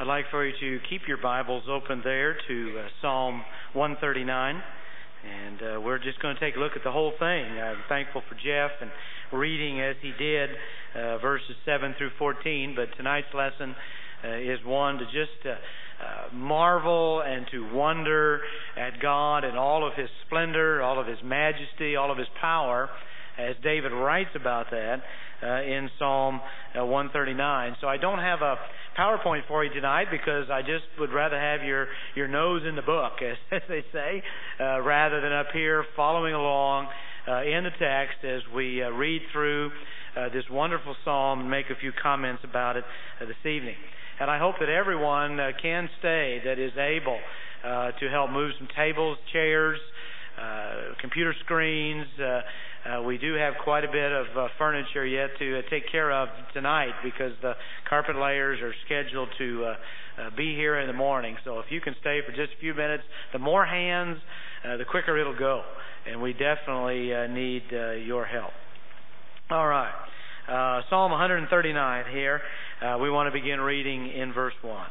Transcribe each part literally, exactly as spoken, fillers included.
I'd like for you to keep your Bibles open there to uh, Psalm one thirty-nine. And uh, we're just going to take a look at the whole thing. I'm thankful for Jeff and reading as he did uh, verses seven through fourteen. But tonight's lesson uh, is one to just uh, uh, marvel and to wonder at God and all of His splendor, all of His majesty, all of His power, as David writes about that uh, in Psalm uh, one thirty-nine. So I don't have a PowerPoint for you tonight because I just would rather have your, your nose in the book, as, as they say, uh, rather than up here following along uh, in the text as we uh, read through uh, this wonderful psalm and make a few comments about it uh, this evening. And I hope that everyone uh, can stay that is able uh, to help move some tables, chairs, uh, computer screens. Uh, Uh, we do have quite a bit of uh, furniture yet to uh, take care of tonight because the carpet layers are scheduled to uh, uh, be here in the morning. So if you can stay for just a few minutes, the more hands, uh, the quicker it'll go. And we definitely uh, need uh, your help. All right. Uh, Psalm one thirty-nine here. Uh, we want to begin reading in verse one.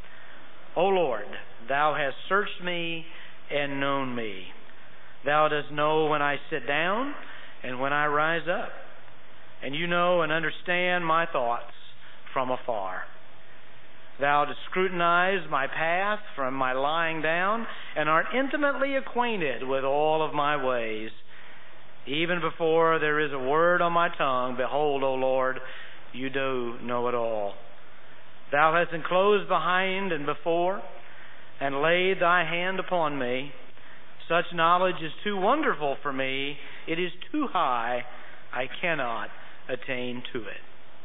O Lord, Thou hast searched me and known me. Thou dost know when I sit down and when I rise up, and you know and understand my thoughts from afar. Thou dost scrutinize my path from my lying down, and art intimately acquainted with all of my ways. Even before there is a word on my tongue, behold, O Lord, you do know it all. Thou hast enclosed behind and before, and laid thy hand upon me. Such knowledge is too wonderful for me. It is too high. I cannot attain to it.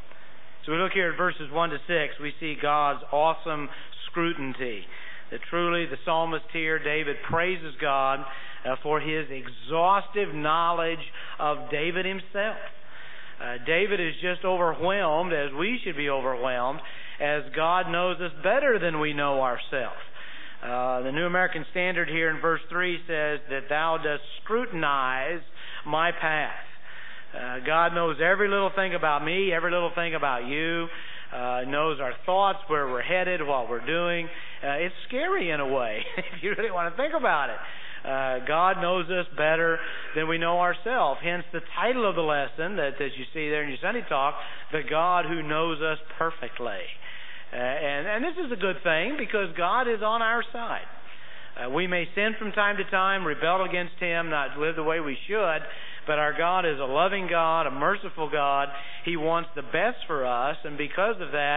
So we look here at verses one to six. We see God's awesome scrutiny. That truly the psalmist here, David, praises God uh, for his exhaustive knowledge of David himself. Uh, David is just overwhelmed, as we should be overwhelmed, as God knows us better than we know ourselves. Uh, the New American Standard here in verse three says that Thou dost scrutinize my path. Uh, God knows every little thing about me, every little thing about you, uh, knows our thoughts, where we're headed, what we're doing. Uh, it's scary in a way, if you really want to think about it. Uh, God knows us better than we know ourselves. Hence the title of the lesson that, that you see there in your Sunday talk, The God Who Knows Us Perfectly. Uh, and, and this is a good thing because God is on our side. Uh, we may sin from time to time, rebel against Him, not live the way we should, but our God is a loving God, a merciful God. He wants the best for us, and because of that,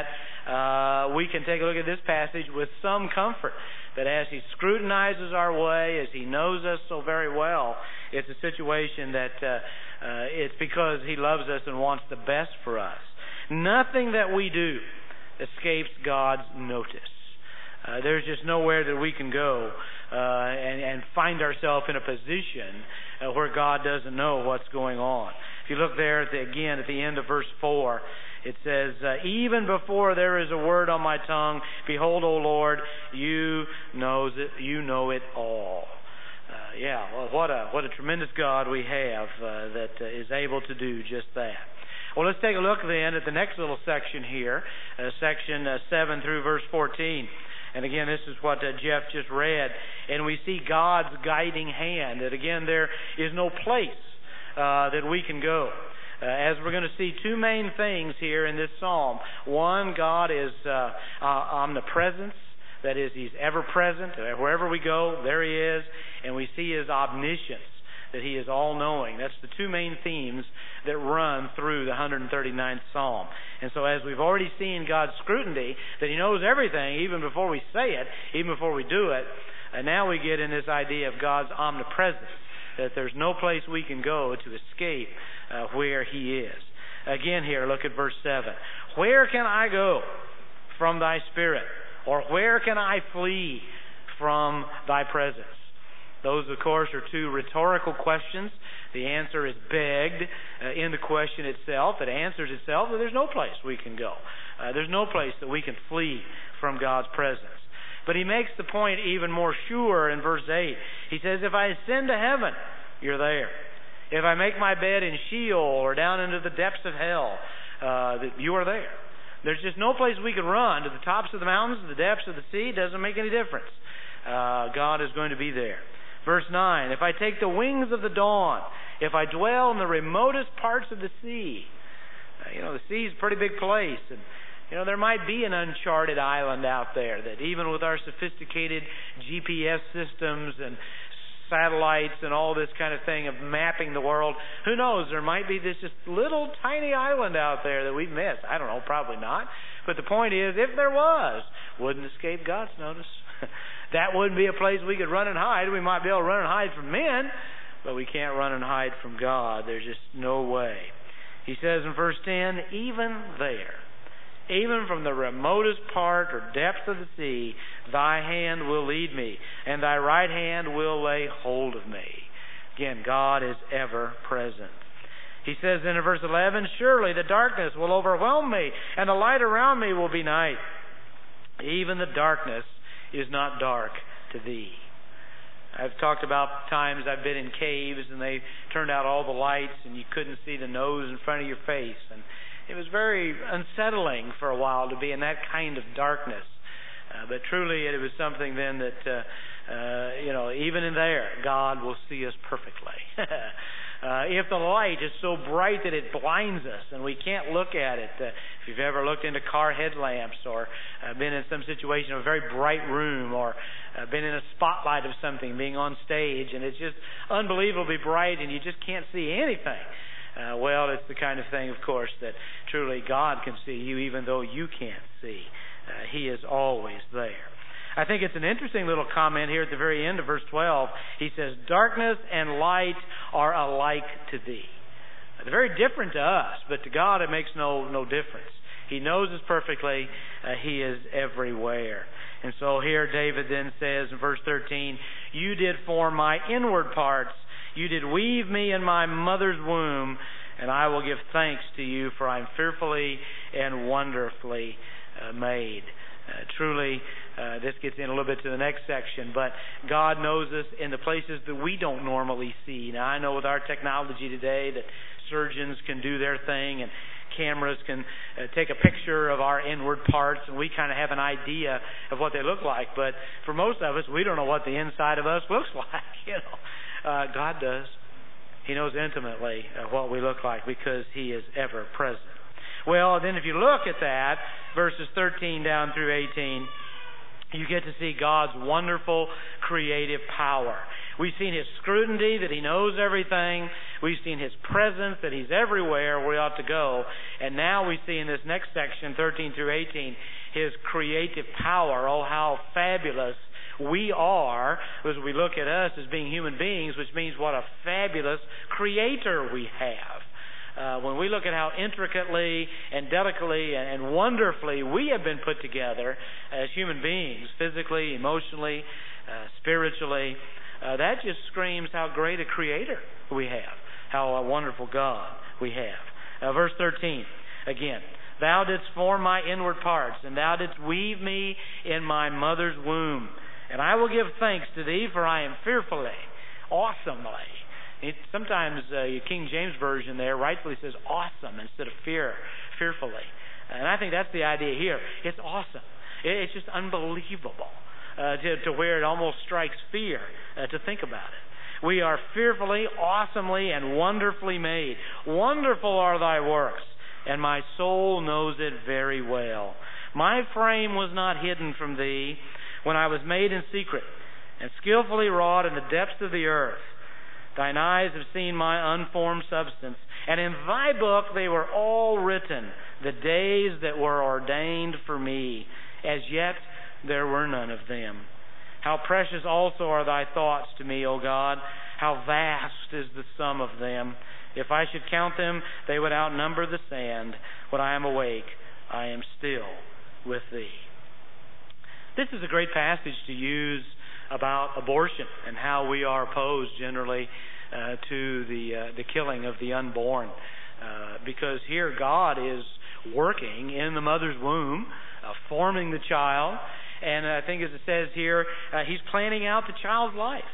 uh, we can take a look at this passage with some comfort, that as He scrutinizes our way, as He knows us so very well, it's a situation that uh, uh, it's because He loves us and wants the best for us. Nothing that we do escapes God's notice. Uh, there's just nowhere that we can go uh, and, and find ourselves in a position uh, where God doesn't know what's going on. If you look there at the, again at the end of verse four, it says, uh, even before there is a word on my tongue, behold, O Lord, you knows it, you know it all. Uh, yeah, well, what a what a tremendous God we have uh, that uh, is able to do just that. Well, let's take a look then at the next little section here, uh, section uh, seven through verse fourteen. And again, this is what uh, Jeff just read. And we see God's guiding hand, that again, there is no place uh, that we can go. Uh, as we're going to see two main things here in this psalm. One, God is uh, uh, omnipresence. That is, He's ever present. Wherever we go, there He is. And we see His omniscience, that He is all-knowing. That's the two main themes that run through the one thirty-ninth Psalm. And so as we've already seen God's scrutiny, that He knows everything even before we say it, even before we do it, and now we get in this idea of God's omnipresence, that there's no place we can go to escape uh, where He is. Again here, look at verse seven. Where can I go from Thy Spirit? Or where can I flee from Thy presence? Those, of course, are two rhetorical questions. The answer is begged uh, in the question itself. It answers itself that there's no place we can go. Uh, there's no place that we can flee from God's presence. But he makes the point even more sure in verse eight. He says, if I ascend to heaven, you're there. If I make my bed in Sheol or down into the depths of hell, uh, you are there. There's just no place we can run. To the tops of the mountains, to the depths of the sea, doesn't make any difference. Uh, God is going to be there. Verse nine, if I take the wings of the dawn, if I dwell in the remotest parts of the sea. Uh, you know, the sea is a pretty big place. And, you know, there might be an uncharted island out there that even with our sophisticated G P S systems and satellites and all this kind of thing of mapping the world, who knows, there might be this just little tiny island out there that we've missed. I don't know, probably not. But the point is, if there was, wouldn't escape God's notice. That wouldn't be a place we could run and hide. We might be able to run and hide from men, but we can't run and hide from God. There's just no way. He says in verse ten, even there, even from the remotest part or depth of the sea, thy hand will lead me, and thy right hand will lay hold of me. Again, God is ever present. He says in verse eleven, surely the darkness will overwhelm me, and the light around me will be night. Even the darkness is not dark to thee. I've talked about times I've been in caves and they turned out all the lights and you couldn't see the nose in front of your face. And it was very unsettling for a while to be in that kind of darkness. Uh, but truly it was something then that, uh, uh, you know, even in there, God will see us perfectly. Uh, if the light is so bright that it blinds us and we can't look at it, uh, if you've ever looked into car headlamps or uh, been in some situation of a very bright room or uh, been in a spotlight of something, being on stage, and it's just unbelievably bright and you just can't see anything. Uh, well, it's the kind of thing, of course, that truly God can see you even though you can't see. Uh, he is always there. I think it's an interesting little comment here at the very end of verse twelve. He says, darkness and light are alike to thee. They're very different to us, but to God it makes no, no difference. He knows us perfectly. Uh, he is everywhere. And so here David then says in verse thirteen, you did form my inward parts. You did weave me in my mother's womb, and I will give thanks to you, for I am fearfully and wonderfully uh, made. Uh, truly, uh, this gets in a little bit to the next section, but God knows us in the places that we don't normally see. Now, I know with our technology today that surgeons can do their thing and cameras can uh, take a picture of our inward parts and we kind of have an idea of what they look like. But for most of us, we don't know what the inside of us looks like. You know, uh, God does. He knows intimately uh, what we look like because He is ever present. Well, then if you look at that, verses thirteen down through eighteen, you get to see God's wonderful creative power. We've seen His scrutiny, that He knows everything. We've seen His presence, that He's everywhere where we ought to go. And now we see in this next section, thirteen through eighteen, His creative power. Oh, how fabulous we are as we look at us as being human beings, which means what a fabulous Creator we have. Uh, when we look at how intricately and delicately and wonderfully we have been put together as human beings, physically, emotionally, uh, spiritually, uh, that just screams how great a Creator we have, how a wonderful God we have. Uh, verse thirteen, again, thou didst form my inward parts, and thou didst weave me in my mother's womb. And I will give thanks to thee, for I am fearfully, awesomely. It, sometimes uh, your King James Version there rightfully says awesome instead of fear, fearfully. And I think that's the idea here. It's awesome. It, it's just unbelievable uh, to, to where it almost strikes fear uh, to think about it. We are fearfully, awesomely, and wonderfully made. Wonderful are thy works, and my soul knows it very well. My frame was not hidden from thee when I was made in secret, and skillfully wrought in the depths of the earth. Thine eyes have seen my unformed substance, and in thy book they were all written, the days that were ordained for me. As yet there were none of them. How precious also are thy thoughts to me, O God. How vast is the sum of them. If I should count them, they would outnumber the sand. When I am awake, I am still with thee. This is a great passage to use about abortion and how we are opposed generally uh, to the uh, the killing of the unborn, uh, because here God is working in the mother's womb, uh, forming the child, and I think as it says here, uh, He's planning out the child's life.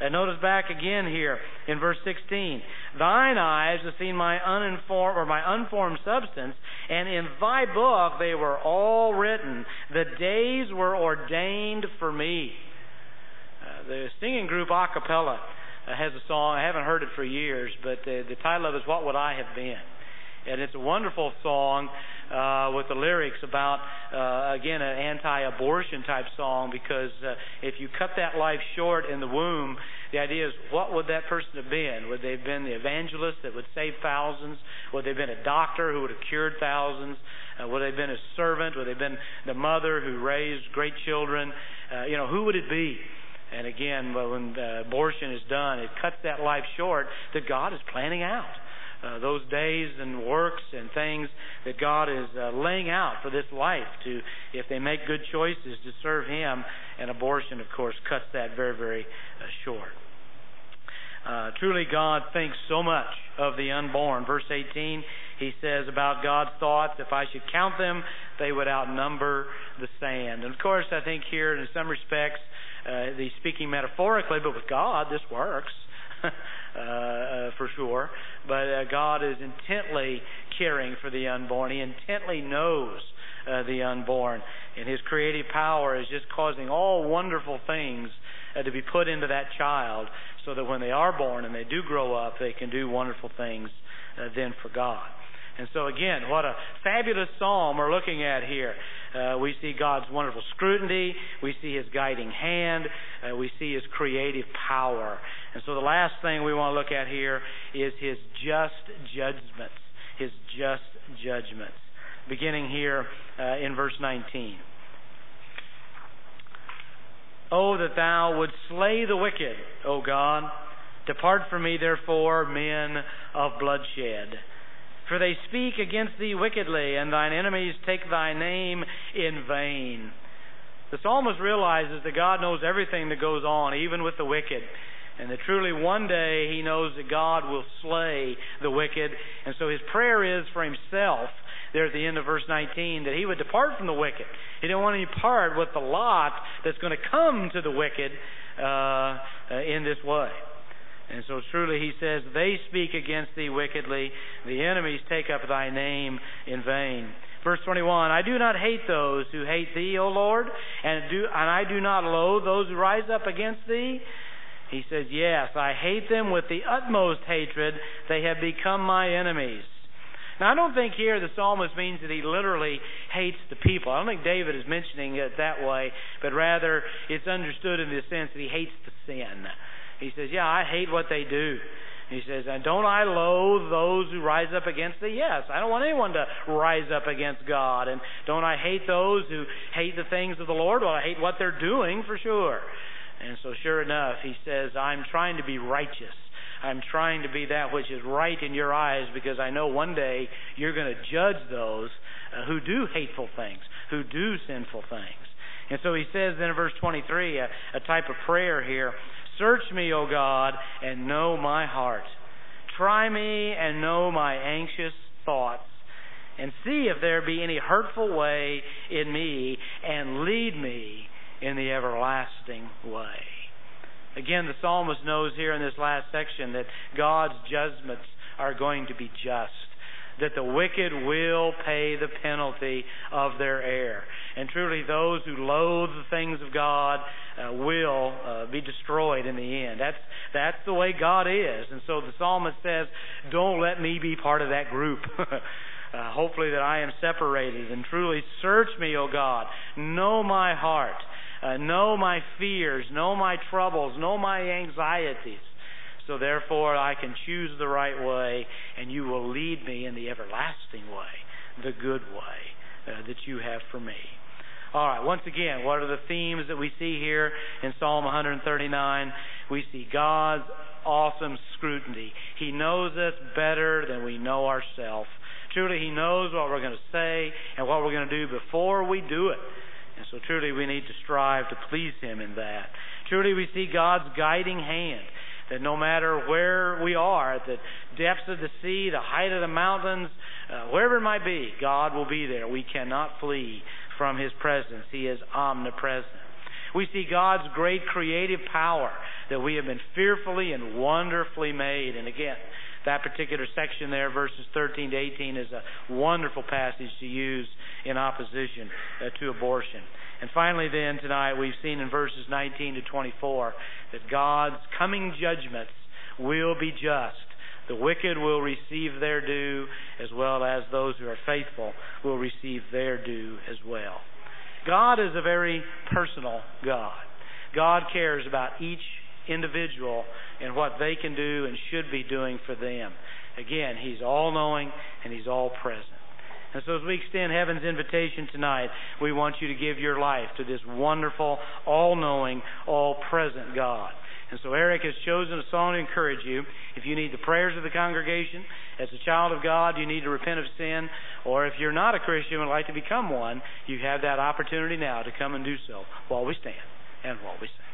And notice back again here in verse sixteen. Thine eyes have seen my uninformed or my unformed substance, and in thy book they were all written. The days were ordained for me. Uh, the singing group a cappella uh, has a song. I haven't heard it for years, but uh, the title of it is What Would I Have Been? And it's a wonderful song uh, with the lyrics about, uh, again, an anti-abortion type song, because uh, if you cut that life short in the womb, the idea is, what would that person have been? Would they have been the evangelist that would save thousands? Would they have been a doctor who would have cured thousands? Uh, would they have been a servant? Would they have been the mother who raised great children? Uh, you know, who would it be? And again, when uh, abortion is done, it cuts that life short that God is planning out. Uh, those days and works and things that God is uh, laying out for this life, to, if they make good choices, to serve Him. And abortion, of course, cuts that very, very uh, short. Uh, truly, God thinks so much of the unborn. Verse eighteen, He says about God's thoughts, if I should count them, they would outnumber the sand. And of course, I think here, in some respects, uh, he's speaking metaphorically, but with God, this works. Uh, uh, for sure. But uh, God is intently caring for the unborn. He intently knows uh, the unborn. And His creative power is just causing all wonderful things uh, to be put into that child, so that when they are born and they do grow up, they can do wonderful things uh, then for God. And so again, what a fabulous psalm we're looking at here. Uh, we see God's wonderful scrutiny. We see His guiding hand. Uh, we see His creative power. And so the last thing we want to look at here is His just judgments. His just judgments. Beginning here uh, in verse nineteen. Oh, that Thou wouldst slay the wicked, O God. Depart from me, therefore, men of bloodshed. For they speak against Thee wickedly, and Thine enemies take Thy name in vain. The psalmist realizes that God knows everything that goes on, even with the wicked, and that truly one day he knows that God will slay the wicked. And so his prayer is for himself, there at the end of verse nineteen, that he would depart from the wicked. He didn't want any part with the lot that's going to come to the wicked uh, uh, in this way. And so truly he says, they speak against Thee wickedly. The enemies take up Thy name in vain. Verse twenty-one, I do not hate those who hate Thee, O Lord, and, do, and I do not loathe those who rise up against Thee. He says, yes, I hate them with the utmost hatred. They have become my enemies. Now, I don't think here the psalmist means that he literally hates the people. I don't think David is mentioning it that way, but rather it's understood in the sense that he hates the sin. He says, yeah, I hate what they do. He says, and don't I loathe those who rise up against Thee? Yes, I don't want anyone to rise up against God. And don't I hate those who hate the things of the Lord? Well, I hate what they're doing for sure. And so sure enough, he says, I'm trying to be righteous. I'm trying to be that which is right in Your eyes, because I know one day You're going to judge those uh, who do hateful things, who do sinful things. And so he says then in verse twenty-three, a, a type of prayer here, search me, O God, and know my heart. Try me and know my anxious thoughts, and see if there be any hurtful way in me, and lead me in the everlasting way. Again, the psalmist knows here in this last section that God's judgments are going to be just, that the wicked will pay the penalty of their error. And truly those who loathe the things of God uh, will uh, be destroyed in the end. That's, that's the way God is. And so the psalmist says, don't let me be part of that group. uh, hopefully that I am separated. And truly search me, O God. Know my heart. Uh, know my fears. Know my troubles. Know my anxieties. So therefore I can choose the right way, and You will lead me in the everlasting way, the good way uh, that You have for me. All right, once again, what are the themes that we see here in Psalm one thirty-nine? We see God's awesome scrutiny. He knows us better than we know ourselves. Truly, He knows what we're going to say and what we're going to do before we do it. And so truly we need to strive to please Him in that. Truly we see God's guiding hand, that no matter where we are, at the depths of the sea, the height of the mountains, uh, wherever it might be, God will be there. We cannot flee from His presence. He is omnipresent. We see God's great creative power, that we have been fearfully and wonderfully made. And again, that particular section there, verses thirteen to eighteen, is a wonderful passage to use in opposition uh, to abortion. And finally then, tonight, we've seen in verses nineteen to twenty-four that God's coming judgments will be just. The wicked will receive their due, as well as those who are faithful will receive their due as well. God is a very personal God. God cares about each individual and what they can do and should be doing for them. Again, He's all-knowing and He's all-present. And so as we extend heaven's invitation tonight, we want you to give your life to this wonderful, all-knowing, all-present God. And so Eric has chosen a song to encourage you. If you need the prayers of the congregation, as a child of God, you need to repent of sin, or if you're not a Christian and would like to become one, you have that opportunity now to come and do so while we stand and while we sing.